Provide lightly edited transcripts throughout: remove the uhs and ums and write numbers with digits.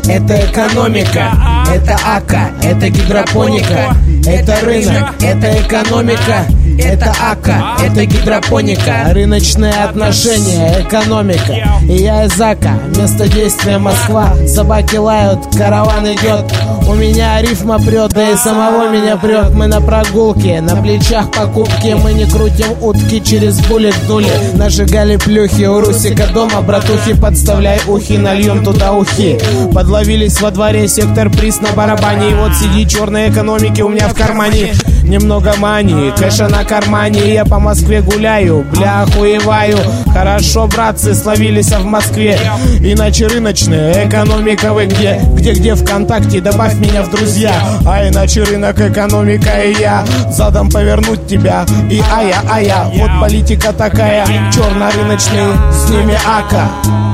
это экономика, это АКА, это гидропоника, это рынок, это экономика, это АКА, это гидропоника, рыночные отношения, экономика. И я из АКА, место действия Москва. Собаки лают, караван идет, у меня рифма прет, да и самого меня прет. Мы на прогулке, на плечах покупки, мы не крутим утки через буллет дули. Нажигали плюхи у Русика дома, братухи, подставляй ухи, нальем туда ухи. Подловились во дворе, сектор приз на барабане. И вот сиди, черной экономики у меня в кармане. Немного мании, кэша на кармане. Я по Москве гуляю, бля, охуеваю. Хорошо, братцы, словились в Москве. Иначе рыночная экономика вы где? Где ВКонтакте, добавь меня в друзья. А иначе рынок, экономика и я задом повернуть тебя. И ая, вот политика такая. Черно-рыночный, с ними АКА.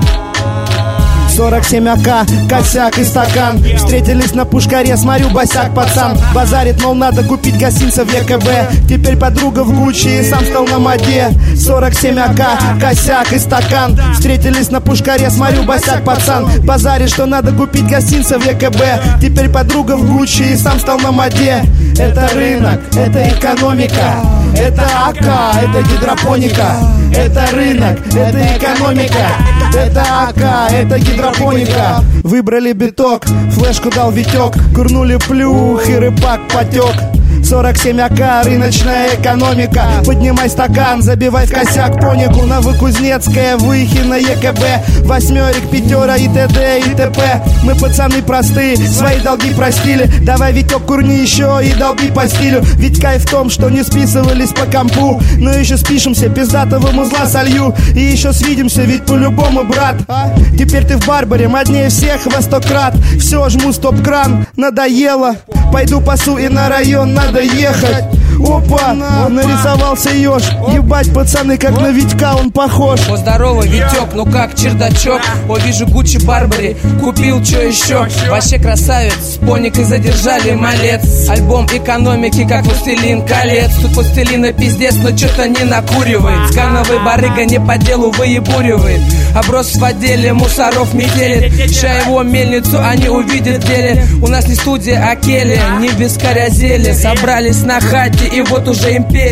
47 АК, косяк и стакан. Встретились на Пушкаре, смотрю, босяк пацан базарит, мол, надо купить гостинца в ЕКБ. Теперь подруга в Гуччи и сам стал на моде. 47 АК, косяк и стакан. Встретились на Пушкаре, смотрю, босяк пацан базарит, что надо купить гостинца в ЕКБ. Теперь подруга в Гуччи и сам стал на моде. Это рынок, это экономика, это АКА, это гидропоника. Это рынок, это экономика, это АКА, это гидропоника. Выбрали биток, флешку дал Витек, курнули плюх и рыбак потек. 47 АК, рыночная экономика. Поднимай стакан, забивай в косяк понику. Новокузнецкая, Выхино, ЕКБ, восьмерик, пятера и т.д. и т.п. Мы пацаны простые, свои долги простили. Давай, Витек, курни еще и долги по стилю. Ведь кайф в том, что не списывались по компу, но еще спишемся, пиздатого музла солью. И еще свидимся, ведь по-любому, брат. Теперь ты в Барбаре, моднее всех во 100 крат. Все, жму стоп-кран, надоело. Пойду пасу и на район надо ехать. Опа, нарисовался еж. Ебать, пацаны, как на Витька он похож. О, здорово, Витек, ну как чердачок? О, вижу Гуччи Барбари, купил что еще? Вообще красавец, с поникой задержали малец. Альбом экономики, как «Властелин колец». Тут пластилина пиздец, но что-то не накуривает. Скановый барыга не по делу выебуривает. Оброс в отделе, мусоров метелит. Ща его мельницу они увидят в деле. У нас не студия, а келья, не вискаря зелье. Собрались на хате, и вот уже империя.